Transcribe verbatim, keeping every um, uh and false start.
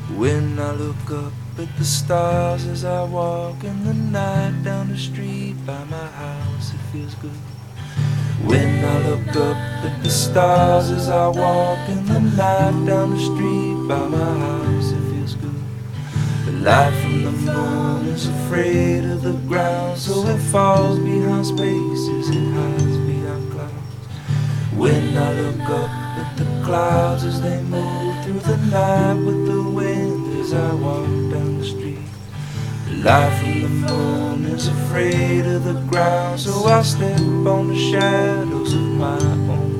When I look up at the stars as I walk in the night down the street by my house, it feels good. When I look up at the stars as I walk in the night down the street by my house, it feels good. The light from the moon is afraid of the ground, so it falls behind spaces, it hides behind clouds. When I look up at the clouds as they move through the night with the wind as I walk down the street. The light from the moon is afraid of the ground, so I step on the shadows of my own